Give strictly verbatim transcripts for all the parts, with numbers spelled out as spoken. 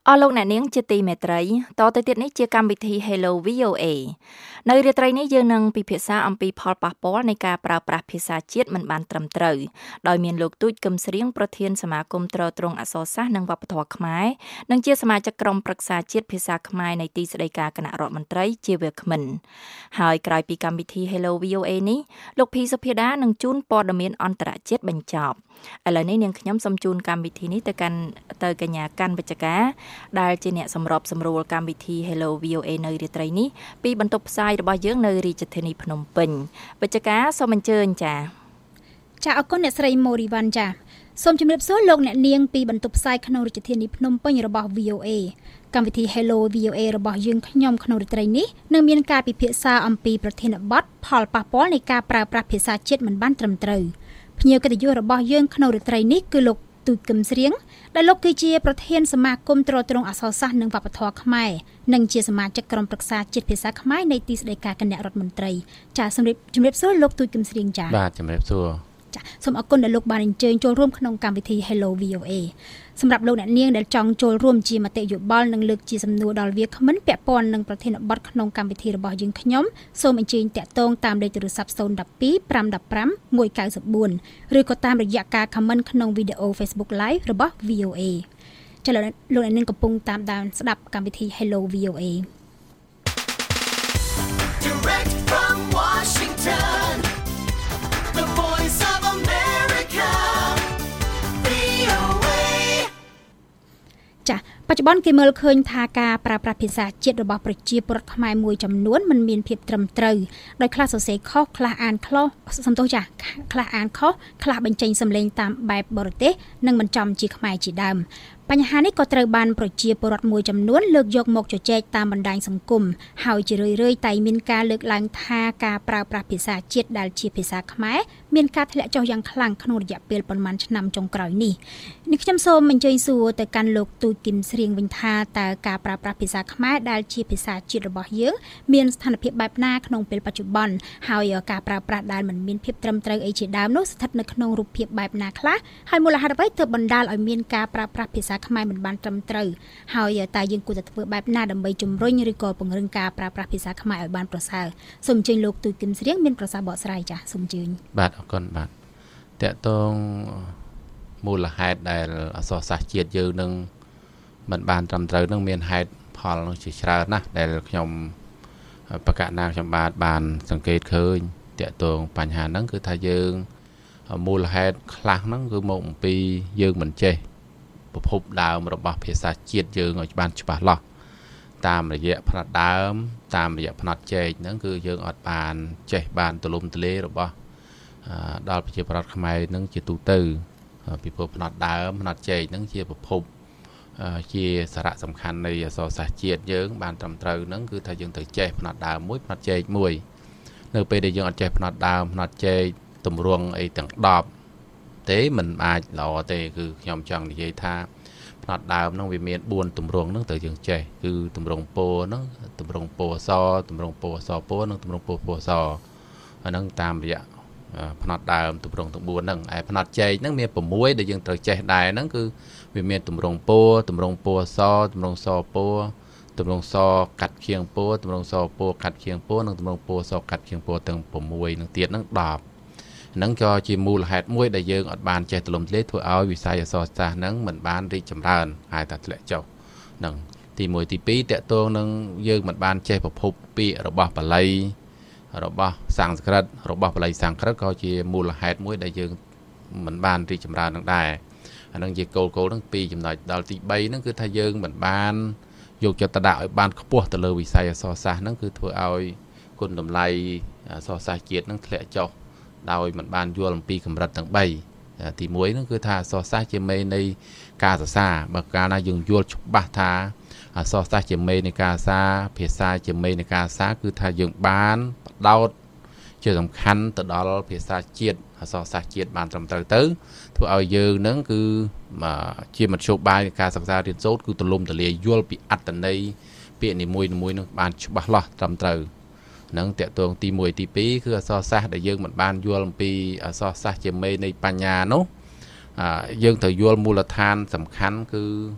អស់លោកអ្នកនាងជាទីមេត្រីតទៅទៀតនេះជាកម្មវិធី Hello វី អូ เอ នៅរាត្រីនេះយើងនឹងពិភាក្សាអំពីផលប៉ះពាល់នៃការប្រើប្រាស់ភាសាជាតិមិនបានត្រឹមត្រូវដោយមានលោកទូចកឹមស្រៀងប្រធានសមាគមទ្រទ្រង់អក្សរសាស្ត្រនិងវប្បធម៌ខ្មែរនិងជាសមាជិកក្រុមប្រឹក្សាជាតិភាសាខ្មែរនៃទីស្តីការគណៈរដ្ឋមន្ត្រីជាវាគ្មិនហើយក្រោយពីកម្មវិធី Hello វី អូ เอ នេះលោកភីសុភាដានឹងជូនព័ត៌មានអន្តរជាតិបញ្ចប់ឥឡូវនេះនាងខ្ញុំសូមជូនកម្មវិធីនេះទៅកាន់ទៅកញ្ញាកាន់វិជ្ជការដែលជាអ្នកសម្របសម្រួលកម្មវិធី Hello វី អូ เอ នៅរាត្រីនេះពីបន្ទប់ផ្សាយរបស់យើងនៅរាជធានីភ្នំពេញវិជ្ជការសូមអញ្ជើញចា៎ចាអរគុណអ្នកស្រីម៉ូរីវ៉ាន់ចាសូមជម្រាបសួរលោកអ្នកនាងពីបន្ទប់ផ្សាយក្នុងរាជធានីភ្នំពេញរបស់ វី អូ เอ កម្មវិធី Hello វី អូ เอ របស់យើងខ្ញុំក្នុងរាត្រីនេះនឹងមានការពិភាក្សាអំពីប្រធានបទផលប៉ះពាល់នៃការប្រើប្រាស់ភាសាជាតិមិនបានត្រឹមត្រូវភ្ញៀវកិត្តិយសរបស់យើងក្នុងរាត្រីនេះគឺលោកទូចកឹមស្រៀងដែលលោកគឺជាប្រធានសមាគមទ្រទ្រង់អក្សរសាស្ត្រនិងវប្បធម៌ខ្មែរនិងជាសមាជិកក្រុមប្រឹក្សាជាតិភាសាខ្មែរនៃទីស្តីការគណៈរដ្ឋមន្ត្រីចាសូមជម្រាបសួរលោកទូចកឹមស្រៀងចាបាទជម្រាបសួរចាសូមអរគុណដែលលោកបានអញ្ជើញចូលរួមក្នុងកម្មវិធី Hello វី អូ เอ សម្រាប់លោកអ្នកនាងដែលចង់ចូលរួមជាមតិយោបល់និងលើកជាសំណួរដល់វាគ្មិនពាក់ព័ន្ធនឹងប្រធានបទក្នុងកម្មវិធីរបស់យើងខ្ញុំសូមអញ្ជើញតាក់ទងតាមលេខទូរស័ព្ទศูนย์ หนึ่ง สอง ห้า หนึ่ง ห้า หนึ่ง เก้า สี่ ឬក៏តាមរយៈការ comment ក្នុងវីដេអូ Facebook Live របស់ វី អូ เอ ចាលោកលោកអ្នកនាងកំពុងតាមដានស្ដាប់កម្មវិធី Hello វី អូ เอ Direct from Washington The Voice of America វី អូ เอចាបច្ចុប្បន្នគេមើលឃើញថាការប្រើប្រាស់ភាសាជាតិរបស់ប្រជាពលរដ្ឋខ្មែរមួយចំនួនមិនមានភាពត្រឹមត្រូវដោយខ្លះសរសេរខុសខ្លះអានខុសសំទោសចាខ្លះអានខុសខ្លះបញ្ចេញសំឡេងតាមបែបបរទេសនិងមិនចំជាខ្មែរជាដើមបញ្ហានេះក៏ត្រូវបានប្រជាពលរដ្ឋមួយចំនួនលើកយកមកជជែកតាមបណ្ដាញសង្គមហើយជារឿយៗតែមានការលើកឡើងថាការប្រើប្រាស់ភាសាជាតិដែលជាភាសាខ្មែរមានការធ្លាក់ចុះយ៉ាងខ្លាំងក្នុងរយៈពេលប៉ុន្មានឆ្នាំចុងក្រោយនេះនេះខ្ញុំសូមអញ្ជើញសួរទៅកាន់លោកទូចគឹមស្រៀងវិញថាតើការប្រើប្រាស់ភាសាខ្មែរដែលជាភាសាជាតិរបស់យើងមានស្ថានភាពបែបណាក្នុងពេលបច្ចុប្បន្នហើយការប្រើប្រាស់ដែលមិនមានភាពត្រឹមត្រូវអីជាដើមនោះស្ថិតនៅក្នុងរូបភាពបែបណាខ្លះហើយមូលហេតុអ្វីទើបបណ្ដាលឲ្យមានការប្រើប្រាស់ភាសាខ្មែរមិនបានត្រឹមត្រូវហើយតើយើងគួរតែធ្វើបែបណាដើម្បីជំរុញឬក៏ពង្រឹងការប្រើប្រាស់ភាសាខ្មែរឲ្យបានប្រសើរសូមអញ្ជើញលោកទូចគឹមស្រៀងមានប្រសាសន៍បកស្រាយចា៎សូមអញ្ជើញបាទអរគុណបាទតកតងមូលហេតុដែលអក្សរសាស្ត្រជាតិយើងនឹងមិនបានត្រឹមត្រូវនឹងមានហេតុផលនោះជាច្រើនណាស់ដែលខ្ញុំបកណាខ្ញុំបាទបានសង្កេតឃើញតកតងបញ្ហាហ្នឹងគឺថាយើងមូលហេតុខ្លះហ្នឹងគឺមកអំពីយើងមិនចេះប្រភពដើមរបស់ភាសាជាតិយើងឲ្យបានច្បាស់លាស់តាមរយៈផ្នែកដើមតាមរយៈផ្នែកចែកហ្នឹងគឺយើងអត់បានចេះបានទូលំទូលាយរបស់ដល់ប្រជាប្រដ្ឋខ្មែរហ្នឹងជាទូទៅពីព្រោះផ្នែកដើមផ្នែកចែកហ្នឹងជាប្រភពជាសារៈសំខាន់នៃអក្សរសាស្ត្រជាតិយើងបានត្រឹមត្រូវហ្នឹងគឺថាយើងត្រូវចេះផ្នែកដើមមួយផ្នែកចែកមួយនៅពេលដែលយើងអត់ចេះផ្នែកដើមផ្នែកចែកទម្រង់អីទាំងដប់ទេមិនអាចល្អទេគឺខ្ញុំចង់និយាយថាផ្នែកដើមហ្នឹងវាមានបួនទម្រង់ហ្នឹងត្រូវយើងចេះគឺទម្រង់ពោហ្នឹងទម្រង់ពោអសទម្រង់ពោអសពោនិងទម្រង់ពោពោអសអាហ្នឹងតាមរយៈផ្នែកដើមទម្រង់ទាំងបួនហ្នឹងឯផ្នែកចែកហ្នឹងមាន៦ដែលយើងត្រូវចេះដែរហ្នឹងគឺវាមានទម្រង់ពោទម្រង់ពោអសទម្រង់សពោទម្រង់សកាត់ខៀងពោទម្រង់សពោកាត់ខៀងពោនិងទម្រង់ពោសកាត់ខៀងពោទាំង៦ហ្នឹងទៀតហ្នឹងដប់ហ្នឹងក៏ជាមូលហេតុមួយដែលយើងអត់បានចេះទូលំទូលាយធ្វើឲ្យវិស័យអក្សរសាស្ត្រហ្នឹងមិនបានរីកចម្រើនហើយតែធ្លាក់ចុះហ្នឹងទីមួយទីពីរតកតងនឹងយើងមិនបានចេះប្រភពពាក្យរបស់បាលីរបស់សំស្ក្រឹតរបស់បាលីសំស្ក្រឹតក៏ជាមូលហេតុមួយដែលយើងមិនបានរីកចម្រើននឹងដែរអាហ្នឹងជាគោលគោលហ្នឹងពីរចំណុចដល់ទីបីហ្នឹងគឺថាយើងមិនបានយកចិត្តទុកដាក់ឲ្យបានខ្ពស់ទៅលើវិស័យអក្សរសាស្ត្រហ្នឹងគឺធ្វើឲ្យគុណតម្លៃអក្សរសាស្ត្រជាតិហ្នឹងធ្លាក់ចុះដោយមិនបានយល់អំពីកម្រិតទាំងបីទីមួយហ្នឹងគឺថាអក្សរសាស្ត្រជាមេនៃការសរសេរបើកាលណាយើងយល់ច្បាស់ថាអក្សរសាស្ត្រជាមេនៃការសរសេរភាសាជាមេនៃការសរសេរគឺថាយើងបានបដោតជាសំខាន់ទៅដល់ភាសាជាតិអក្សរសាស្ត្រជាតិបានត្រឹមត្រូវទៅធ្វើឲ្យយើងហ្នឹងគឺជាមធ្យោបាយនៃការសិក្សារៀនសូត្រគឺទូលំទូលាយយល់ពីអត្ថន័យពាក្យនីមួយៗហ្នឹងបានច្បាស់លាស់ត្រឹមត្រូវនឹងតកតងទីមួយទីពីរគឺអក្សរសាស្ត្រដែលយើងមិនបានយល់អំពីអក្សរសាស្ត្រជាមេនៃបញ្ញានោះយើងត្រូវយល់មូលដ្ឋានសំខាន់គឺ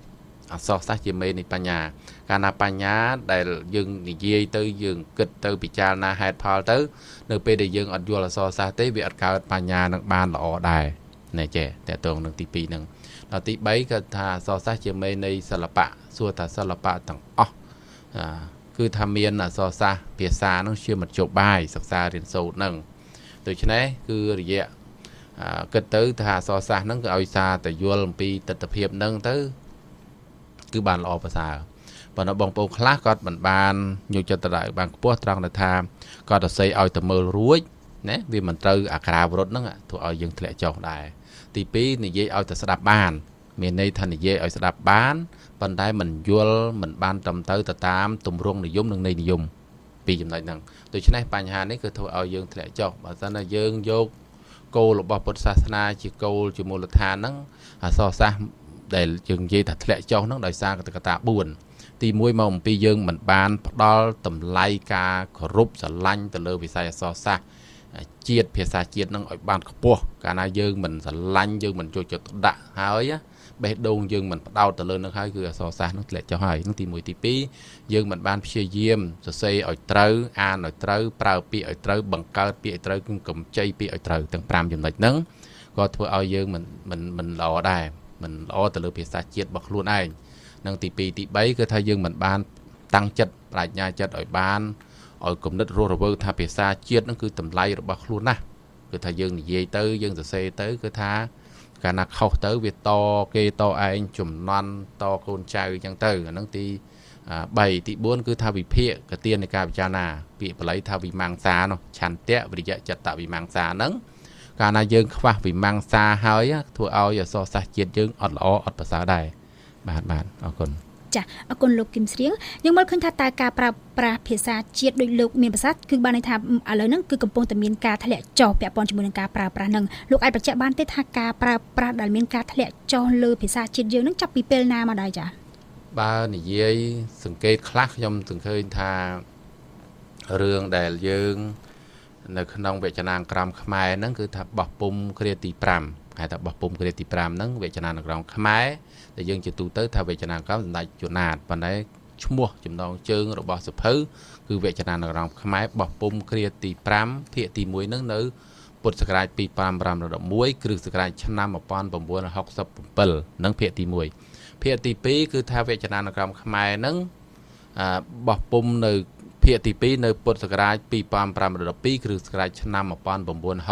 អសរសាស្ត្រជាមេនៃបញ្ញាកាលណាបញ្ញាដែលយើងនិយាយទៅយើងគិតទៅពិចារណាហេតុផលទៅនៅពេលដែលយើងអត់យល់អសរសាស្ត្រទេវាអត់កើតបញ្ញានឹងបានល្អដែរណែចេះតើតងនឹងទីពីរហ្នឹងដល់ទីបីក៏ថាអសរសាស្ត្រជាមេនៃសិល្បៈសួរថាសិល្បៈទាំងអស់គឺថាមានអសរសាស្ត្រភាសាហ្នឹងជាមធ្យោបាយសិក្សារៀនសូត្រហ្នឹងដូច្នេះគឺរយៈគិតទៅថាអសរសាស្ត្រហ្នឹងគឺឲ្យសារតែយល់អំពីទស្សនវិជ្ជាហ្នឹងទៅគឺបានល្អប្រសើរប៉ុន្តែបងប្អូនខ្លះគាត់មិនបានយកចិត្តទុកដាក់បានខ្ពស់ត្រង់ថាគាត់ទៅស័យឲ្យតែមើលរួចណាវាមិនត្រូវអាក្រាវរត់ហ្នឹងធ្វើឲ្យយើងធ្លាក់ចុះដែរទីពីរនិយាយឲ្យតែស្ដាប់បានមានន័យថានិយាយឲ្យស្ដាប់បានប៉ុន្តែមិនយល់មិនបានត្រឹមត្រូវទៅតាមទម្រង់និយមនិងន័យនិយមពីចំណុចហ្នឹងដូច្នេះបញ្ហានេះគឺធ្វើឲ្យយើងធ្លាក់ចុះបើមិនថាយើងយកគោលរបស់ពុទ្ធសាសនាជាគោលជាមូលដ្ឋានហ្នឹងអសរសាស្ត្រដែលយើងនិយាយថាធ្លាក់ចុះហ្នឹងដោយសារកត្តាបួនទីមួយមកអំពីយើងមិនបានផ្ដល់តម្លៃការគោរពស្រឡាញ់ទៅលើវិស័យអសរសាស្ត្រជាតិភាសាជាតិហ្នឹងឲ្យបានខ្ពស់កាលណាយើងមិនស្រឡាញ់យើងមិនចូលចិត្តដាក់ហើយបេះដូងយើងមិនផ្ដោតទៅលើនឹងហើយគឺអសរសាស្ត្រនឹងធ្លាក់ចុះហើយនឹងទីមួយទីពីរយើងមិនបានព្យាយាមសរសេរឲ្យត្រូវអានឲ្យត្រូវប្រើពាក្យឲ្យត្រូវបង្កើតពាក្យឲ្យត្រូវគឺកម្ចីពាក្យឲ្យត្រូវទាំងប្រាំចំណុចហ្នឹងក៏ធ្វើឲ្យយើងមិនមិនមិនល្អដែរមិនល្អទៅលើភាសាជាតិរបស់ខ្លួនឯងនឹងទីពីរទីបីគឺថាយើងមិនបានតាំងចិត្តប្រាជ្ញាចិត្តឲ្យបានឲ្យគំនិតរស់រវើកថាភាសាជាតិហ្នឹងគឺតម្លៃរបស់ខ្លួនណាគឺថាយើងនិយាយទៅយើងសរសេរទៅគឺថាកាលណាខុសទៅវាតគេតឯងចំនួនតកូនចៅអញ្ចឹងទៅអាហ្នឹងទីបីទីបួនគឺថាវិភាគកទាននៃការពិចារណាពាក្យបាលីថាវិមង្សានោះឆន្ទៈវិរិយៈចិត្តវិមង្សាហ្នឹងកាលណាយើងខ្វះវិមង្សាហើយធ្វើឲ្យអសរសាស្ត្រជាតិយើងអត់ល្អអត់ប្រសើរដែរបាទបាទអរគុណចាអរគុណលោកគឹមស្រៀងយើងមើលឃើញថាតើការប្រើប្រាស់ភាសាជាតិដោយលោកមានប្រសាសន៍គឺបានន័យថាឥឡូវហ្នឹងគឺកំពុងតែមានការធ្លាក់ចុះពាក់ព័ន្ធជាមួយនឹងការប្រើប្រាស់ហ្នឹងលោកអាចបញ្ជាក់បានទេថាការប្រើប្រាស់ដែលមានការធ្លាក់ចុះលើភាសាជាតិយើងហ្នឹងចាប់ពីពេលណាមកដែរចាបើនិយាយសង្កេតខ្លះខ្ញុំសង្ឃើញថារឿងដែលយើងនៅក្នុងវចនានុក្រមខ្មែរហ្នឹងគឺថាបោះពុំគ្រាទី5ហៅថាបោះពុំគ្រាទី5ហ្នឹងវចនានុក្រមខ្មែរដែលយើងជាទូទៅថាវចនានុក្រមសម្ដេចជួនណាតប៉ុន្តែឈ្មោះចំណងជើងរបស់សភៅគឺវចនានុក្រមខ្មែរបោះពុំគ្រាទី5ភាគទី1ហ្នឹងនៅពុទ្ធសករាជពីរពាន់ប្រាំរយមួយគ្រិស្តសករាជឆ្នាំmột nghìn chín trăm sáu mươi bảyនឹងភាគទី1ភាគទី2គឺថាវចនានុក្រមខ្មែរហ្នឹងបោះពុំនៅភាគទី2នៅពុទ្ធសករាជពីរពាន់ប្រាំរយពីរគ្រិស្តសករាជឆ្នាំmột nghìn chín trăm sáu mươi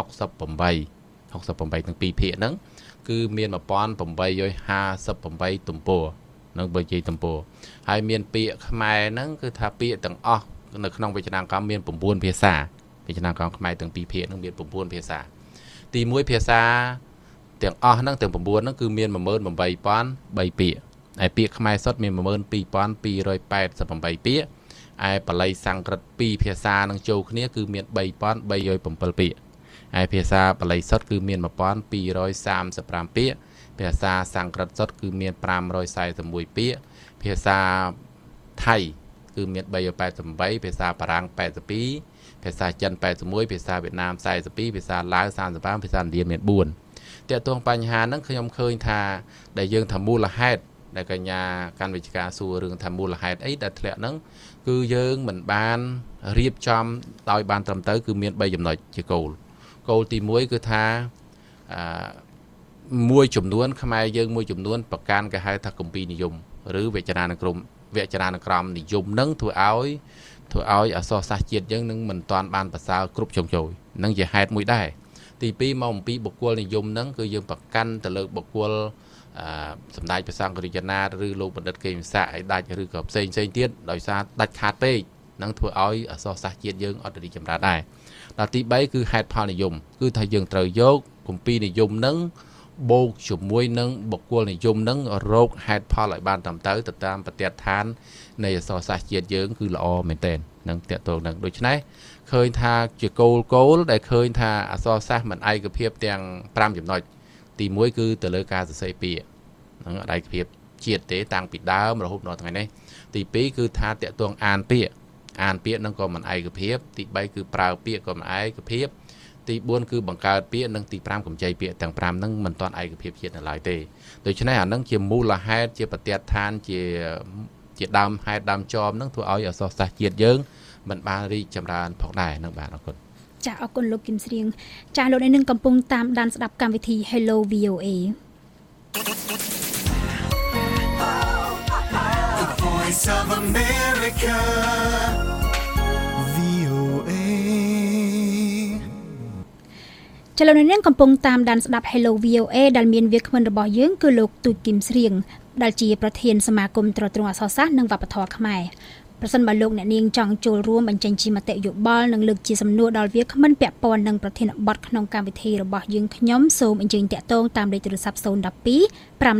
tám68ទាំងពីរភាគហ្នឹងគឺមានmột nghìn tám trăm năm mươi támទំព័រនឹងបើជ័យទំព័រហើយមានពាក្យខ្មែរហ្នឹងគឺថាពាក្យទាំងអស់នៅក្នុងវចនានុក្រមមាន9ភាសាវចនានុក្រមខ្មែរទាំងពីរភាគហ្នឹងមាន9ភាសាទី1ភាសាទាំងអស់ហ្នឹងទាំង9ហ្នឹងគឺមានmột nghìn tám trăm ba mươiពាក្យហើយពាក្យខ្មែរសុទ្ធមានmột nghìn hai trăm hai mươi támពាក្យឯបាលីសំស្ក្រឹតពីរភាសានឹងចូលគ្នាគឺមាន三nghìn ba trăm bảy mươi bảyពាក្យហើយភាសាបាលីសុទ្ធគឺមានmột nghìn hai trăm ba mươi lămពាក្យភាសាសំស្ក្រឹតសុទ្ធគឺមានfive hundred forty-oneពាក្យភាសាថៃគឺមានthree hundred eighty-eightភាសាបារាំងeighty-twoភាសាចិនeighty-oneភាសាវៀតណាមforty-twoភាសាឡាវthirty-fiveភាសាឥណ្ឌាមានfourតើតួងបញ្ហាហ្នឹងខ្ញុំឃើញថាដែលយើងថាមូលហេតុដែលកញ្ញាកាន់វិជ្ជាការសួររឿងថាមូលហេតុអីដែលធ្លាក់ហ្នឹងគឺយើងមិនបានរៀបចំដោយបានត្រឹមត្រូវគឺមានthreeចំណុចជាគោលគោលទីoneគឺថាអឺមួយចំនួនខ្មែរយើងមួយចំនួនប្រកាន់គេហៅថាគម្ពីរនិយមឬវចនានុក្រមវចនានុក្រមនិយមនឹងធ្វើឲ្យធ្វើឲ្យអក្សរសាស្ត្រជាតិយើងនឹងមិនទាន់បានប្រសើរគ្រប់ជ្រុងជ្រោយនឹងជាហេតុមួយដែរទីtwoមកអំពីបុគ្គលនិយមនឹងគឺយើងប្រកាន់ទៅលើបុគ្គលអឺសម្ដេចព្រះសង្ឃរាជណាឬលោកបណ្ឌិតកេមស័កឲ្យដាច់ឬក៏ផ្សេងផ្សេងទៀតដោយសារដាច់ខាតពេកនឹងធ្វើឲ្យអក្សរសាស្ត្រជាតិយើងអត់រីកចម្រើនដែរដល់ទីthreeគឺហេតុផលនិយមគឺថាយើងត្រូវយកគម្ពីរនិយមនឹងបូកជាមួយនឹងបុគ្គលនិយមនឹងរោគហេតុផលឲ្យបានត្រឹមត្រូវទៅតាមប្រតិឋាននៃអក្សរសាស្ត្រជាតិយើងគឺល្អមែនទែននឹងតកតងនឹងដូច្នេះឃើញថាជាគោលគោលដែលឃើញថាអក្សរសាស្ត្រមិនឯកភាពទាំងfiveចំណុចទីoneគឺទៅលើការសរសេរពាក្យនឹងឯកភាពជាតិទេតាំងពីដើមរហូតដល់ថ្ងៃនេះទីtwoគឺថាតកតងអានពាក្យអានពាក្យនឹងក៏មិនឯកភាពទីthreeគឺប្រើពាក្យក៏មិនឯកភាពទី4គឺបង្កើតពាក្យនិងទី5កម្ចីពាក្យទាំង5ហ្នឹងមិនទាន់ឯកភាពជាតិនៅឡើយទេដូច្នេះអាហ្នឹងជាមូលហេតុជាប្រតិឋានជាជាដើមហេតុដើមចមហ្នឹងធ្វើឲ្យអក្សរសាស្ត្រជាតិយើងមិនបានរីកចម្រើនផងដែរហ្នឹងបាទអរគុណចាអរគុណលោកគឹមស្រៀងចាលោកនេះនឹងកំពុងតាមដានស្ដាប់កម្មវិធី Hello វី អូ เอ The Voice of America វី អូ เอចលនានេះកំពុងតាមដានស្ដាប់ Hello វី អូ เอ ដែលមានវាគ្មិនរបស់យើងគឺលោកទូចគឹមស្រៀងដែលជាប្រធានសមាគមត្រួតត្រងអក្សរសាស្ត្រនិងវប្បធម៌ខ្មែរប្រសិនបើលោកអ្នកនាងចង់ចូលរួមបញ្ចេញជាមតិយោបល់និងលើកជាសំណួរដល់វាគ្មិនពាក់ព័ន្ធនឹងប្រធានបទក្នុងកម្មវិធីរបស់យើងខ្ញុំសូមអញ្ជើញតាក់ទងតាមលេខទូរស័ព្ទ 012 515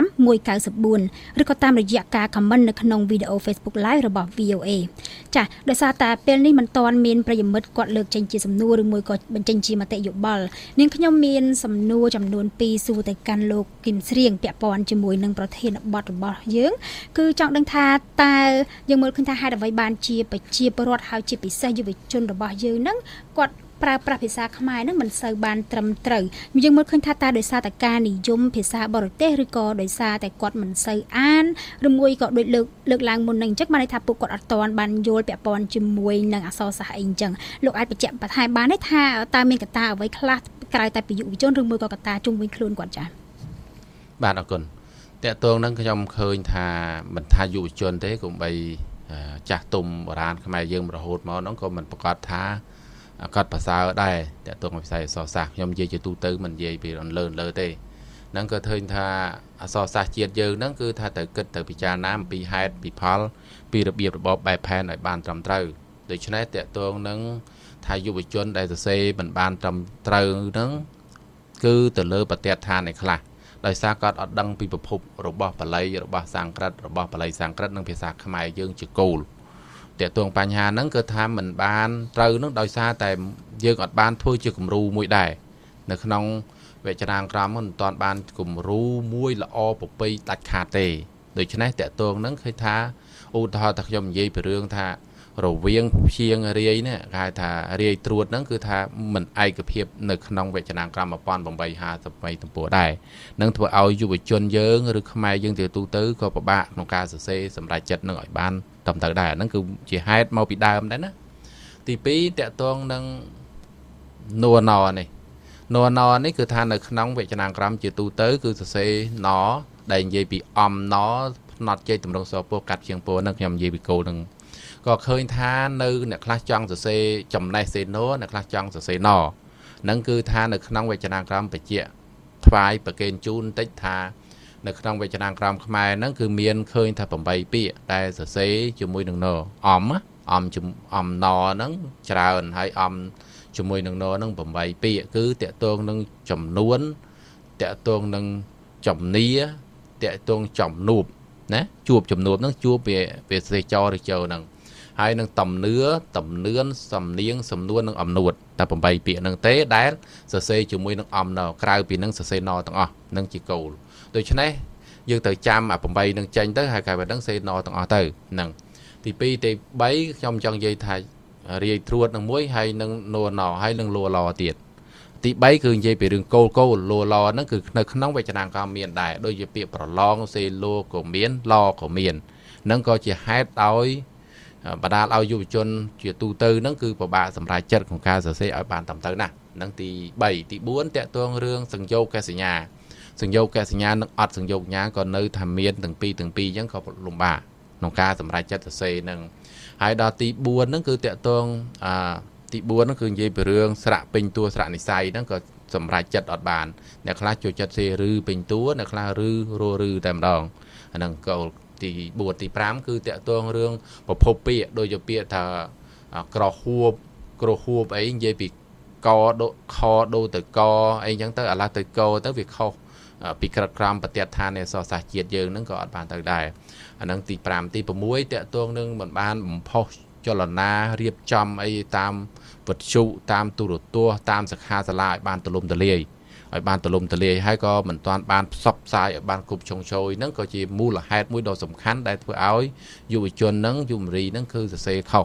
194 ឬក៏តាមរយៈការ comment នៅក្នុងវីដេអូ Facebook Live របស់ វី អូ เอ ចាដោយសារតែពេលនេះមិនទាន់មានប្រិយមិត្តគាត់លើកចេញជាសំណួរឬមួយក៏បញ្ចេញជាមតិយោបល់នាងខ្ញុំមានសំណួរចំនួនពីរសួរទៅកាន់លោកគឹមស្រៀងពាក់ព័ន្ធជាមួយនឹងប្រធានបទរបស់យើងគឺចង់ដឹងថាតើយើងមើលឃើញថាហេតុអ្វីបានជាប្រជាពលរដ្ឋហើយជាពិសេសយុវជនរបស់យើងហ្នឹងគាត់ប្រើប្រាស់ភាសាខ្មែរហ្នឹងមិនសូវបានត្រឹមត្រូវយើងមើលឃើញថាតើដោយសារតែការនិយមភាសាបរទេសឬក៏ដោយសារតែគាត់មិនសូវអានឬមួយក៏ដូចលើកលើកឡើងមុនហ្នឹងអញ្ចឹងបានន័យថាពួកគាត់អត់ទាន់បានយល់ពាក់ព័ន្ធជាមួយនឹងអក្សរសាស្ត្រអីអញ្ចឹងលោកអាចបញ្ជាក់បន្ថែមបានទេថាតើមានកត្តាអ្វីខ្លះក្រៅតែពីយុវជនឬមួយក៏កត្តាជុំវិញខ្លួនគាត់ចា៎បាទអរគុណតើតើនឹងខ្ញុំឃើញថាមិនថាយុវជនទេកុំបីចាស់ទុំបុរាណខ្មែរយើងរហូតមកហ្នឹងក៏មិនប្រកាសថាគាត់ប្រសើរដែរតើតើវិស័យអក្សរសាស្ត្រខ្ញុំនិយាយជាទូទៅមិននិយាយពីអនលើលើទេហ្នឹងក៏ឃើញថាអក្សរសាស្ត្រជាតិយើងហ្នឹងគឺថាត្រូវគិតទៅពិចារណាអំពីហេតុពីផលពីរបៀបរបបបែបផែនឲ្យបានត្រឹមត្រូវដូច្នេះតើតើនឹងថាយុវជនដែលសរសេរមិនបានត្រឹមត្រូវហ្នឹងគឺទៅលើប្រតិឋានឯខ្លះដោយសារគាត់អត់ដឹងពីប្រភពរបស់បាលីរបស់សំស្ក្រឹតរបស់បាលីសំស្ក្រឹតនិងភាសាខ្មែរយើងជាគោលតើតួងបញ្ហាហ្នឹងគឺថាមិនបានត្រូវនឹងដោយសារតែយើងអត់បានធ្វើជាគំរូមួយដែរនៅក្នុងវចនានុក្រមមិនទាន់បានគំរូមួយល្អប្រពៃដាច់ខាតទេដូច្នេះតើតួងហ្នឹងឃើញថាឧទាហរណ៍ថាខ្ញុំនិយាយពីរឿងថារវាងព្យាង្គរាយនេះគេហៅថារាយត្រួតហ្នឹងគឺថាមិនឯកភាពនៅក្នុងវចនានុក្រមmột nghìn tám trămห้าสิบទំព័រដែរនឹងធ្វើឲ្យយុវជនយើងឬខ្មែរយើងទៅទូទៅក៏ពិបាកក្នុងការសរសេរសម្រាប់ចិត្តនឹងឲ្យបានត្រឹមត្រូវដែរហ្នឹងគឺជាហេតុមកពីដើមដែរណាទីពីរតកតងនឹងណួណនេះណួណនេះគឺថានៅក្នុងវចនានុក្រមជាទូទៅគឺសរសេរណដែលនិយាយពីអំណផ្នត់ជ័យតម្រងសពោកាត់ជាងពោហ្នឹងខ្ញុំនិយាយពីគោលនឹងក៏ឃើញថានៅអ្នកខ្លះចង់សរសេរចំណេះសេណូអ្នកខ្លះចង់សរសេរណហ្នឹងគឺថានៅក្នុងវចនានុក្រមបច្ចៈថ្វាយប្រកេនជូនតិចថានៅក្នុងវចនានុក្រមខ្មែរហ្នឹងគឺមានឃើញថាeightពាក្យដែលសរសេរជាមួយនឹងណអំអំអំណហ្នឹងច្រើនហើយអំជាមួយនឹងណហ្នឹងeightពាក្យគឺតកតងនឹងចំនួនតកតងនឹងចំនីតកតងចំនួបណាជួបចំនួនហ្នឹងជួបវាវាសេចរឬចោហ្នឹងហើយនឹងតំនឿតំនឿនសំនៀងសំនួននិងអំនួតតែeightពាក្យហ្នឹងទេដែលសរសេរជាមួយនឹងអំណក្រៅពីហ្នឹងសរសេរណទាំងអស់នឹងជាគោលដូច្នេះយើងត្រូវចាំអាeightនឹងចេញទៅហើយកាលពីហ្នឹងសេណទាំងអស់ទៅហ្នឹងទីពីរទី3ខ្ញុំចង់និយាយថារាយត្រួតនឹងមួយហើយនឹងណួណហើយនឹងលួឡទៀតទី3គឺនិយាយពីរឿងគោលគោលលួឡហ្នឹងគឺនៅក្នុងវចនានុក្រមមានដែរដូចជាពាក្យប្រឡងសេលូក៏មានឡក៏មានហ្នឹងក៏ជាហេតុឲ្យបដាលឲ្យយុវជនជាទូទៅហ្នឹងគឺពិបាកសម្រាប់ចិត្តក្នុងការសរសេរឲ្យបានត្រឹមត្រូវណាស់ហ្នឹងទី3ទី4តកតងរឿងសង្យោគសញ្ញាសង្យោគសញ្ញានិងអត់សង្យោគញ្ញាក៏នៅថាមានទាំងពីរទាំងពីរអញ្ចឹងក៏លំបាកក្នុងការសម្រាប់ចិត្តសរសេរហ្នឹងហើយដល់ទី4ហ្នឹងគឺតកតងអាទី4ហ្នឹងគឺនិយាយពីរឿងស្រៈពេញតួស្រៈនិស័យហ្នឹងក៏សម្រាប់ចិត្តអត់បានអ្នកខ្លះចូលចិត្តសេឬពេញតួអ្នកខ្លះឬរឬតែម្ដងអាហ្នឹងក៏ទី4ទី5គឺតកតងរឿងប្រភពពាក្យដូចជាពាក្យថាក្រហួបក្រហួបអីនិយាយពីកដខដូរទៅកអីចឹងទៅឥឡូវទៅកទៅវាខុសពីក្រិតក្រមប្រតិឋាននៃអក្សរសាស្ត្រជាតិយើងហ្នឹងក៏អត់បានទៅដែរអាហ្នឹងទី5ទី6តកតងនឹងមិនបានបំផុសចលនារៀបចំអីតាមវិទ្យុតាមទូរទស្សន៍តាមសិក្ខាសាលាឲ្យបានទូលំទូលាយឲ្យបានទូលំទូលាយហើយក៏មិនទាន់បានផ្សព្វផ្សាយឲ្យបានគ្រប់ជ្រុងជ្រោយហ្នឹងក៏ជាមូលហេតុមួយដ៏សំខាន់ដែលធ្វើឲ្យយុវជនហ្នឹងយុវរីហ្នឹងគឺសរសេរខុស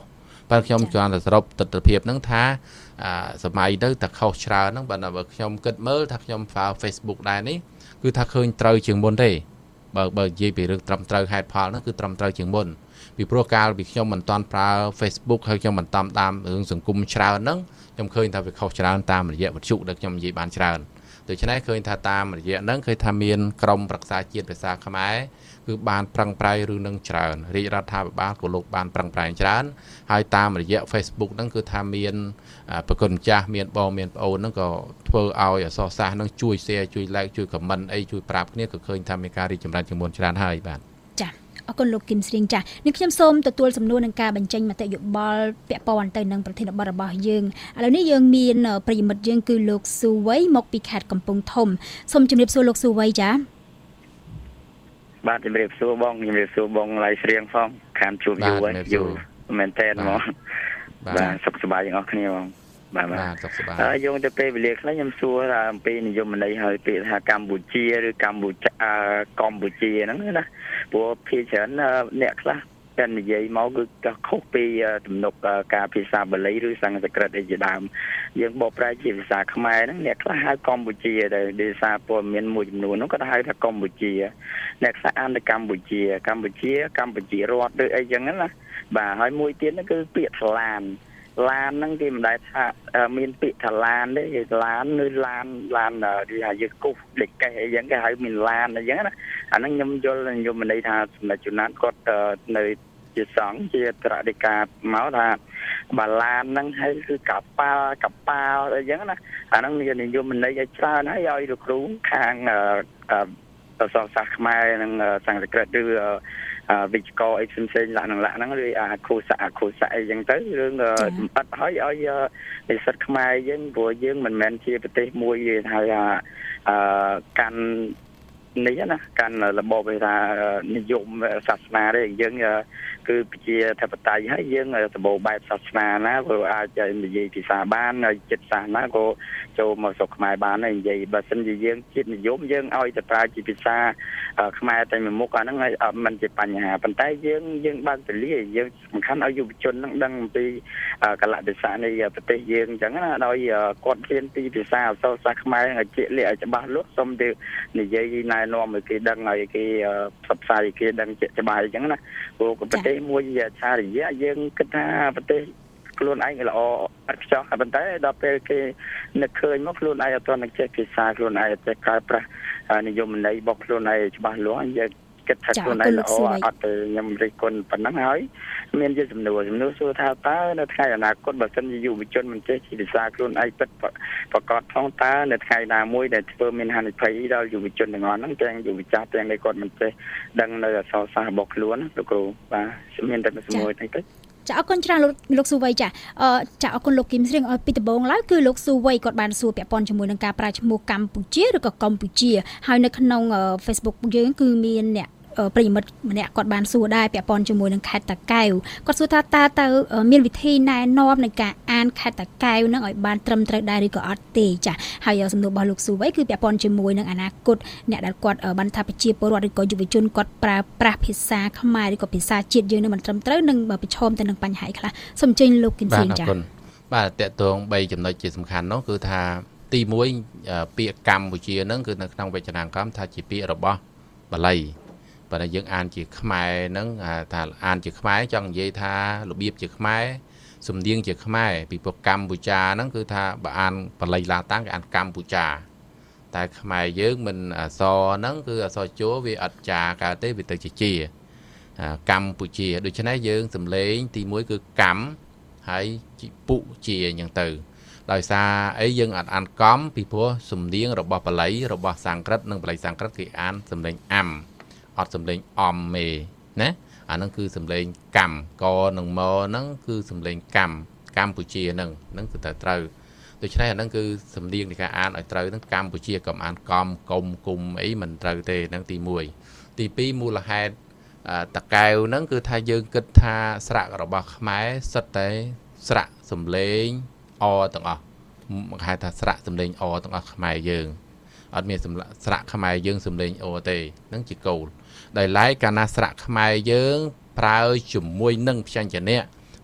បើខ្ញុំចង់ទៅសរុបទស្សនវិជ្ជាហ្នឹងថាសម័យទៅតែខុសច្រើនហ្នឹងបើខ្ញុំគិតមើលថាខ្ញុំប្រើ Facebook ដែរនេះគឺថាឃើញត្រូវជាងមុនទេបើបើនិយាយពីរឿងត្រឹមត្រូវហេតុផលហ្នឹងគឺត្រឹមត្រូវជាងមុនពីព្រោះកាលពីខ្ញុំមិនតាន់ប្រើ Facebook ហើយខ្ញុំមិនតាមតាមរឿងសង្គមច្រើនហ្នឹងខ្ញុំឃើញថាវាខុសច្រើនតាមរយៈវិទ្យុដែលខ្ញុំនិយាយបានច្រើនដូច្នេះឃើញថាតាមរយៈហ្នឹងឃើញថាមានក្រមប្រឹក្សាជាតិភាសាខ្មែរគឺបានប្រឹងប្រែងរឿងនឹងច្រើនរាជរដ្ឋាភិបាលក៏លោកបានប្រឹងប្រែងច្រើនហើយតាមរយៈ Facebook ហ្នឹងគឺថាមានប្រគុណម្ចាស់មានបងមានប្អូនហ្នឹងក៏ធ្វើឲ្យអសរសាស្ត្រហ្នឹងជួយ share ជួយ like ជួយ comment អីជួយប្រាប់គ្នាក៏ឃើញថាមានការរីកចម្រើនជាងមុនច្រើនហើយបាទចាអរគុណលោកគឹមស្រៀងចានេះខ្ញុំសូមទទួលសំណួរនឹងការបញ្ចេញមតិយោបល់ពាក់ព័ន្ធទៅនឹងប្រធានបទរបស់យើងឥឡូវនេះយើងមានប្រិយមិត្តយើងគឺលោកស៊ូវ័យមកពីខេត្តកំពង់ធំសូមជម្រាបសួរលោកស៊ូវ័យចាបាទជំរាបសួរបងជំរាបសួរបងឡៃស្រៀងផងខានជួបយូរហើយយូរមែនតើហ្មងបាទសុខសប្បាយទាំងអស់គ្នាបងបាទបាទសុខសប្បាយហើយយោងទៅពេលវេលាខ្លះខ្ញុំសួរថាអំពីនិយមន័យហើយពាក្យថាកម្ពុជាឬកម្ពុជាកម្ពុជាហ្នឹងណាព្រោះភាគច្រើនអ្នកខ្លះតែនិយាយមកគឺខុសពីទំនុកការភាសាបាលីឬសំស្ក្រឹតអីជាដើមយើងបកប្រែជាភាសាខ្មែរហ្នឹងអ្នកខ្លះហៅកម្ពុជាតែដោយសារព័ត៌មានមួយចំនួនហ្នឹងគាត់ហៅថាកម្ពុជាអ្នកខ្លះអានទៅកម្ពុជាកម្ពុជាកម្ពុជារដ្ឋឬអីចឹងណាបាទហើយមួយទៀតហ្នឹងគឺពាក្យថ្លានឡានហ្នឹងគេមិនដែលថាមានពាក្យថាឡានទេគេឡានឬឡានឡានគេហៅយើងគូសលេខកេះអីចឹងគេហៅមានឡានអីចឹងណាអាហ្នឹងខ្ញុំយល់ខ្ញុំមិនន័យថាសម្ដេចជួនណាតគាត់នៅជាសង្ឃជាត្រដីកាមកថាបាឡានហ្នឹងហើយគឺកប៉ាល់កប៉ាល់អីចឹងណាអាហ្នឹងមាននិយមន័យឲ្យច្រើនហើយឲ្យលោកគ្រូខាងអសរសាស្ត្រខ្មែរនិងសំស្ក្រឹតឬវិជ្ជករអីផ្សេងៗឡាក់នឹងឡាក់ហ្នឹងឬអាគ្រូសាក់អាគ្រូសាក់អីចឹងទៅរឿងសម្បត្តិឲ្យឲ្យនិស្សិតខ្មែរយើងព្រោះយើងមិនមែនជាប្រទេសមួយគេហៅថាអឺកាន់នេះណាកាន់របបគេថានិយមសាសនាទេយើងគឺជាធិបតេយ្យហើយយើងសម្បូរបែបសាសនាណាព្រោះអាចនិយាយភាសាបានហើយចិត្តសាសនាក៏ចូលមកស្រុកខ្មែរបានហើយនិយាយបើសិនជាយើងជាតិនិយមយើងឲ្យទៅប្រើជាភាសាខ្មែរតែមួយមុខអាហ្នឹងហើយអត់មិនជាបញ្ហាប៉ុន្តែយើងយើងបានទលាយើងសំខាន់ឲ្យយុវជនហ្នឹងដឹងអំពីកលៈទេសៈនៃប្រទេសយើងអញ្ចឹងណាដោយគាត់រៀនពីភាសាអក្សរសាស្ត្រខ្មែរឲ្យជាក់លាក់ឲ្យច្បាស់លាស់សូមទៅនិយាយណែនាំឲ្យគេដឹងឲ្យគេផ្សព្វផ្សាយគេដឹងជាក់ច្បាស់អញ្ចឹងណាព្រោះប្រទេសមួយជាឆារយៈយើងគិតថាប្រទេសខ្លួនឯងល្អអត់ខ្ចោះប៉ុន្តែដល់ពេលគេនឹកឃើញមកខ្លួនឯងអត់ទាន់ចេះភាសាខ្លួនឯងចេះប្រើប្រាស់និយមន័យរបស់ខ្លួនឯងច្បាស់លាស់យើងគិតថាខ្លួនឯងល្អអត់ទៅខ្ញុំរិះគន់ប៉ុណ្ណឹងហើយមានជាសំណួរសំណួរសួរថាតើនៅថ្ងៃអនាគតបើសិនជាយុវជនមិនចេះភាសាខ្លួនឯងពិតប្រកបផងតើនៅថ្ងៃណាមួយដែលធ្វើមានហានិភ័យដល់យុវជនទាំងអស់ហ្នឹងទាំងយុវចាស់ទាំងដែលគាត់មិនចេះដឹងនៅអក្សរសាស្ត្ររបស់ខ្លួនលោកគ្រូបាទមានតែសំណួរនេះទៅចាអរគុណច្រើនលោកលោកស៊ូវ័យចាអឺចាអរគុណលោកគឹមស្រៀងឲ្យពីដំបងឡើយគឺលោកស៊ូវ័យគាត់បានសួរពាក់ព័ន្ធជាមួយនឹងការប្រើឈ្មោះកម្ពុជាឬក៏កម្ពុជាហើយនៅក្នុង Facebook យើងគឺមានអ្នកប្រិយមិត្តម្នាក់គាត់បានសួរដែរពាក់ព័ន្ធជាមួយនឹងខេត្តតាកែវគាត់សួរថាតើតើមានវិធីណែនាំในការអានខេត្តតាកែវនឹងឲ្យបានត្រឹមត្រូវដែរឬក៏អត់ទេចាហើយសំណួររបស់លោកស៊ូវ័យគឺពាក់ព័ន្ធជាមួយនឹងអនាគតអ្នកដែលគាត់បានថាប្រជាពលរដ្ឋឬក៏យុវជនគាត់ប្រើប្រាស់ភាសាខ្មែរឬក៏ភាសាជាតិយើងនឹងមិនត្រឹមត្រូវនឹងប្រឈមទៅនឹងបញ្ហាខ្លះសូមអញ្ជើញលោកគឹមស្រៀងចាបាទតកតងបីចំណុចជាសំខាន់នោះគឺថាទីមួយពាក្យកម្ពុជានឹងគឺនៅក្នុងវចនានុក្រមថាជាពាក្យរបស់បាលីបើយើងអានជាខ្មែរហ្នឹងថាអានជាខ្មែរចង់និយាយថារបៀបជាខ្មែរសំនៀងជាខ្មែរពីព្រោះកម្ពុជាហ្នឹងគឺថាបើអានបាលីឡាតាំងគេអានកម្ពុជាតែខ្មែរយើងមិនអក្សរហ្នឹងគឺអក្សរជួវាអត់ចាកើតទេវាទៅជាជាកម្ពុជាដូច្នេះយើងសំឡេងទីមួយគឺកម្មហើយពុជាអញ្ចឹងទៅដោយសារអីយើងអត់អានកំពីព្រោះសំនៀងរបស់បាលីរបស់សំស្ក្រឹតនិងបាលីសំស្ក្រឹតគេអានសំឡេងអំអត់សំឡេងអំមេណាអាហ្នឹងគឺសំឡេងកម្មកនិងមហ្នឹងគឺសំឡេងកម្មកម្ពុជាហ្នឹងហ្នឹងគឺត្រូវត្រូវដូច្នេះអាហ្នឹងគឺសំនៀងនៃការអានឲ្យត្រូវហ្នឹងកម្ពុជាកុំអានកំគុំគុំអីមិនត្រូវទេហ្នឹងទីមួយទីពីរមូលហេតុតកែវហ្នឹងគឺថាយើងគិតថាស្រៈរបស់ខ្មែរសិតតែស្រៈសំឡេងអទាំងអស់គេហៅថាស្រៈសំឡេងអទាំងអស់ខ្មែរយើងអត់មានស្រៈខ្មែរយើងសំឡេងអទេហ្នឹងជាគោលដោយឡែកកាលណាស្រៈខ្មែរយើងប្រើជាមួយនឹងព្យញ្ជនៈ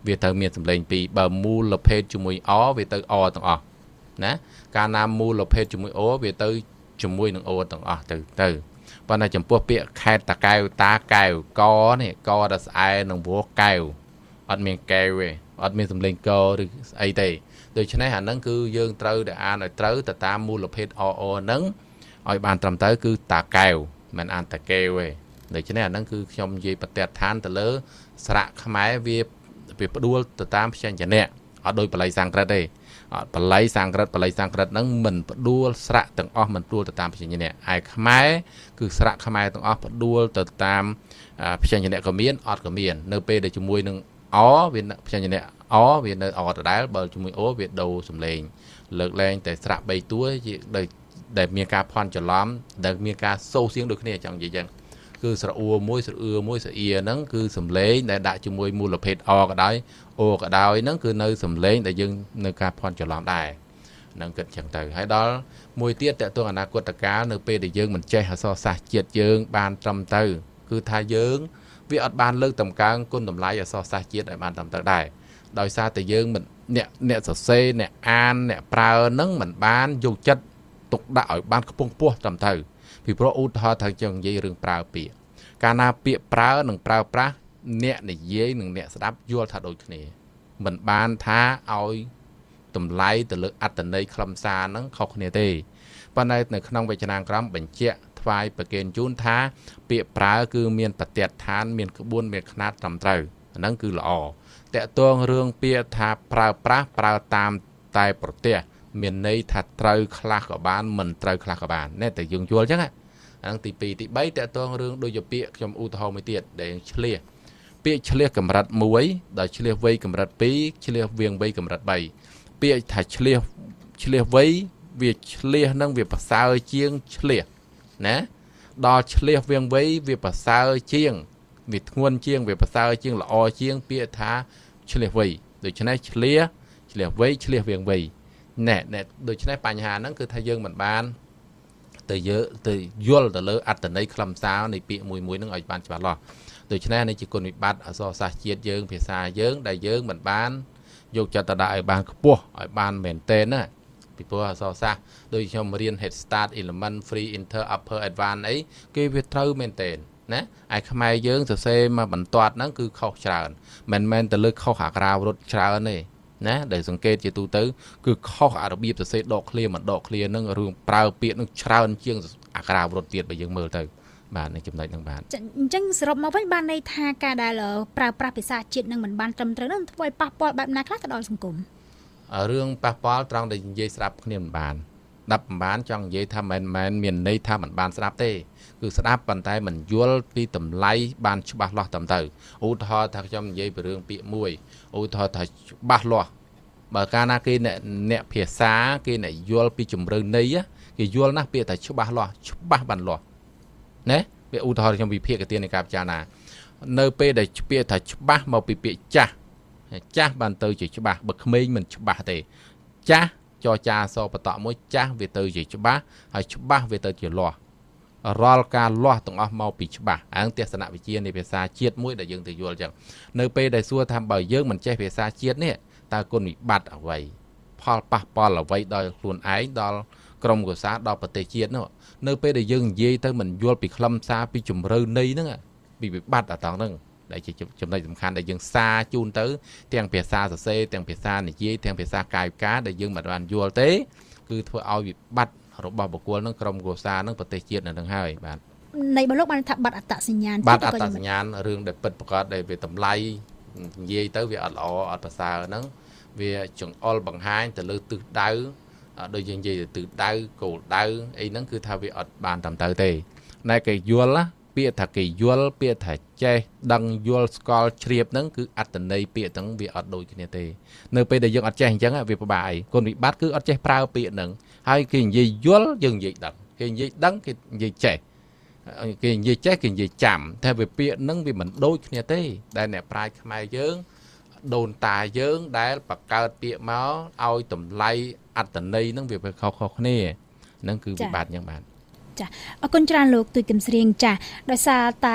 វាត្រូវមានសម្លេងពីរបើមូលភេទជាមួយអវាទៅអទាំងអស់ណាកាលណាមូលភេទជាមួយអូវាទៅជាមួយនឹងអូទាំងអស់ទៅទៅប៉ុន្តែចំពោះពាក្យខេតតាកែវតាកែវកនេះកដល់ស្អែនឹងវោកែវអត់មានកែវទេអត់មានសម្លេងកឬស្អីទេដូច្នេះអាហ្នឹងគឺយើងត្រូវតែអានឲ្យត្រូវទៅតាមមូលភេទអអហ្នឹងឲ្យបានត្រឹមត្រូវគឺតាកែវមិនអានតាកែវទេដូច្នេះអាហ្នឹងគឺខ្ញុំនិយាយប្រតិឋានទៅលើស្រៈខ្មែរវាវាផ្ដួលទៅតាមព្យញ្ជនៈអត់ដូចបល័យសំស្ក្រឹតទេអត់បល័យសំស្ក្រឹតបល័យសំស្ក្រឹតហ្នឹងមិនផ្ដួលស្រៈទាំងអស់មិនផ្ដួលទៅតាមព្យញ្ជនៈឯខ្មែរគឺស្រៈខ្មែរទាំងអស់ផ្ដួលទៅតាមព្យញ្ជនៈក៏មានអត់ក៏មាននៅពេលដែលជាមួយនឹងអវាព្យញ្ជនៈអវានៅអដដែលបើជាមួយអូវាដូរសំឡេងលើកលែងតែស្រៈបីតួដែលដែលមានការផន់ច្រឡំដែលមានការសូរសៀងដូចគ្នាចង់និយាយចឹងគឺស្រអួរមួយស្រអឿមួយស្រអៀហ្នឹងគឺសំឡេងដែលដាក់ជាមួយមូលភេទអក៏ដោយអូក៏ដោយហ្នឹងគឺនៅសំឡេងដែលយើងនៅការផន់ច្រឡំដែរនឹងគិតចឹងទៅហើយដល់មួយទៀតតើតួអនាគតកាលនៅពេលដែលយើងមិនចេះអក្សរសាស្ត្រជាតិយើងបានត្រឹមទៅគឺថាយើងវាអត់បានលើកតម្កើងគុណតម្លៃអក្សរសាស្ត្រជាតិឲ្យបានត្រឹមត្រូវដែរដោយសារតែយើងមិនអ្នកអ្នកសរសេរអ្នកអានអ្នកប្រើហ្នឹងមិនបានយកចិត្តទុកដាក់ឲ្យបានខ្ពង់ខ្ពស់ត្រឹមត្រូវពីព្រោះឧទាហរណ៍ថាយើងនិយាយរឿងប្រើពាក្យកាលណាពាក្យប្រើនិងប្រើប្រាស់អ្នកនិយាយនិងអ្នកស្ដាប់យល់ថាដូចគ្នាមិនបានថាឲ្យតម្លៃទៅលើអត្ថន័យខ្លឹមសារហ្នឹងខុសគ្នាទេប៉ុន្តែនៅក្នុងវចនានុក្រមបញ្ជាក់ថ្វាយប្រគេនជូនថាពាក្យប្រើគឺមានប្រតិឋានមានក្បួនមានຂະຫນាតត្រឹមត្រូវអាហ្នឹងគឺល្អតកតងរឿងពាក្យថាប្រើប្រាស់ប្រើតាមតែប្រទេសមានន័យថាត្រូវខ្លះក៏បានមិនត្រូវខ្លះក៏បានណែតែយើងយល់អញ្ចឹងអាហ្នឹងទីពីរទីបីតកតងរឿងដូចជាពាក្យខ្ញុំឧទាហរណ៍មួយទៀតដែលឆ្លៀសពាក្យឆ្លៀសកម្រិតមួយដល់ឆ្លៀសវ័យកម្រិតពីរឆ្លៀសវៀងវ័យកម្រិតបីពាក្យថាឆ្លៀសឆ្លៀសវ័យវាឆ្លៀសនឹងវាប្រសើរជាងឆ្លៀសណាដល់ឆ្លៀសវៀងវ័យវាប្រសើរជាងវាធ្ងន់ជាងវាប្រសើរជាងល្អជាងពាក្យថាឆ្លៀសវ័យដូច្នេះឆ្លៀសឆ្លៀសវ័យឆ្លៀសវៀងវ័យណែណែដូច្នេះបញ្ហាហ្នឹងគឺថាយើងមិនបានទៅយើងទៅយល់ទៅលើអត្ថន័យខ្លឹមសារនៃពាក្យមួយមួយហ្នឹងឲ្យបានច្បាស់លាស់ដូច្នេះនេះជាគុណវិបត្តិអក្សរសាស្ត្រជាតិយើងភាសាយើងដែលយើងមិនបានយកចិត្តទៅដាក់ឲ្យបានខ្ពស់ឲ្យបានមែនទែនណាពីព្រោះអក្សរសាស្ត្រដូចខ្ញុំរៀន head start element free inter upper advance អីគេវាត្រូវមែនទែនណាឯខ្មែរយើងសរសេរមកបន្ទាត់ហ្នឹងគឺខុសច្រើនមិនមែនទៅលើខុសអក្ខរាវុធច្រើនទេណាដែលសង្កេតជាទូទៅគឺខុសអារបៀបសរសេរដកឃ្លាមិនដកឃ្លាហ្នឹងរឿងប្រើពាក្យហ្នឹងច្រើនជាងអក្ខរាវុធទៀតបើយើងមើលទៅបាទในចំណុចហ្នឹងបាទអញ្ចឹងសរុបមកវិញបានន័យថាការដែលប្រើប្រាស់ភាសាជាតិនឹងមិនបានត្រឹមត្រូវនឹងធ្វើឲ្យប៉ះពាល់បែបណាខ្លះទៅដល់សង្គមរឿងប៉ះពាល់ត្រង់ដែលនិយាយស្ដាប់គ្នាមិនបានដាប់មិនបានចង់និយាយថាមិនមែនមានន័យថាមិនបានស្ដាប់ទេគឺស្ដាប់ប៉ុន្តែមិនយល់ពីតម្លៃបានច្បាស់លាស់ត្រឹមត្រូវឧទាហរណ៍ថាខ្ញុំនិយាយពីរឿងពាក្យមួយឧទាហរណ៍ថាច្បាស់លាស់បើកាលណាគេអ្នកអ្នកភាសាគេអ្នកយល់ពីជំរឿនន័យគេយល់ណាស់ពាក្យថាច្បាស់លាស់ច្បាស់បានលាស់ណាវាឧទាហរណ៍ខ្ញុំវិភាគទាននៃការពិចារណានៅពេលដែលពាក្យថាច្បាស់មកពីពាក្យចាស់ចាស់បានទៅជាច្បាស់បើក្មេងមិនច្បាស់ទេចាស់ចរចាសបតៈមួយចាស់វាទៅជាច្បាស់ហើយច្បាស់វាទៅជាលាស់រាល់ការលាស់ទាំងអស់មកពីច្បាស់អាងទស្សនវិជ្ជានៃភាសាជាតិមួយដែលយើងទៅយល់ចឹងនៅពេលដែលសួរថាបើយើងមិនចេះភាសាជាតិនេះតើគុណវិបត្តិអ្វីផលប៉ះពាល់អ្វីដល់ខ្លួនឯងដល់ក្រុមគ្រួសារដល់ប្រទេសជាតិនោះនៅពេលដែលយើងនិយាយទៅមិនយល់ពីខ្លឹមសារពីជំរឿនន័យហ្នឹងពីវិបត្តិអាតង់ហ្នឹងដែលជាចំណុចសំខាន់ដែលយើងសារជូនទៅទាំងភាសាសរសេរទាំងភាសានិយាយទាំងភាសាកាយវិការដែលយើងមិនបានយល់ទេគឺធ្វើឲ្យវិបត្តិរបស់បុគ្គលហ្នឹងក្រុមគ្រួសារហ្នឹងប្រទេសជាតិនៅនឹងហើយបាទនៃបលោកបានថាបាត់អត្តសញ្ញាណបាត់អត្តសញ្ញាណរឿងដែលពិតប្រាកដដែលវាតម្លៃនិយាយទៅវាអត់ល្អអត់ប្រសើរហ្នឹងវាចង្អុលបង្ហាញទៅលើទិសដៅដូចយើងនិយាយទៅទិសដៅគោលដៅអីហ្នឹងគឺថាវាអត់បានតាមទៅទេណែគេយល់ណាពាក្យថាគេយល់ពាក្យថាចេះដឹងយល់ស្គាល់ជ្រាបហ្នឹងគឺអត្តន័យពាក្យហ្នឹងវាអត់ដូចគ្នាទេនៅពេលដែលយើងអត់ចេះអញ្ចឹងវាពិបាកអីគុណវិបត្តិគឺអត់ចេះប្រើពាក្យហ្នឹងហើយគេនិយាយយល់យើងនិយាយដឹងគេនិយាយដឹងគេនិយាយចេះគេនិយាយចេះគេនិយាយចាំតែវាពាក្យហ្នឹងវាមិនដូចគ្នាទេដែលអ្នកប្រាជ្ញខ្មែរយើងដូនតាយើងដែលបង្កើតពាក្យមកឲ្យតម្លៃអត្តន័យហ្នឹងវាខុសៗគ្នាហ្នឹងគឺវិបត្តិយ៉ាងបានចាអរគុណច្រើនលោកទូចកឹមស្រៀងចាដោយសារតែ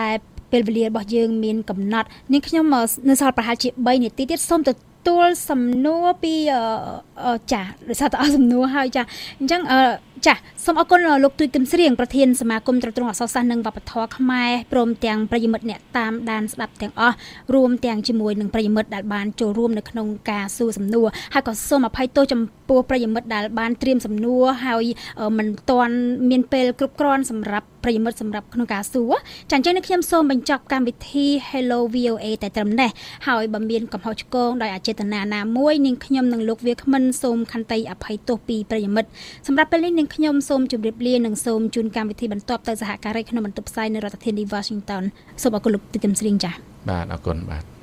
ពេលវេលារបស់យើងមានកំណត់នាងខ្ញុំនៅសល់ប្រហែលជា3នាទីទៀតសូមទទួលសំណួរពីចាដោយសារតែអស់សំណួរហើយចាអញ្ចឹងចាសូមអរគុណលោកទូចគឹមស្រៀងប្រធានសមាគមត្រួតត្រងអក្សរសាស្ត្រនិងវប្បធម៌ខ្មែរព្រមទាំងប្រិយមិត្តអ្នកតាមដានស្ដាប់ទាំងអស់រួមទាំងជាមួយនឹងប្រិយមិត្តដែលបានចូលរួមនៅក្នុងការសួរសំណួរហើយក៏សូមអភ័យទោសចំពោះប្រិយមិត្តដែលបានត្រៀមសំណួរហើយមិនទាន់មានពេលគ្រប់គ្រាន់សម្រាប់ប្រិយមិត្តសម្រាប់ក្នុងការសួរចាអញ្ចឹងនេះខ្ញុំសូមបញ្ចប់កម្មវិធី Hello វី អូ เอ តែត្រឹមនេះហើយបើមានកំហុសឆ្គងដោយអចេតនាណាមួយនាងខ្ញុំនិងលោកវាគ្មិនសូមខន្តីអភ័យទោសពីប្រិយមិត្តសម្រាប់ពេលនេះនាងខ្ញុំសូមជម្រាបលានិងសូមជូនកម្មវិធីបន្តទៅសហការីក្នុងបន្ទប់ផ្សាយនៅរដ្ឋធានី Washington សូមអរគុណលោកទូចគឹមស្រៀងចា៎បាទអរគុណបាទ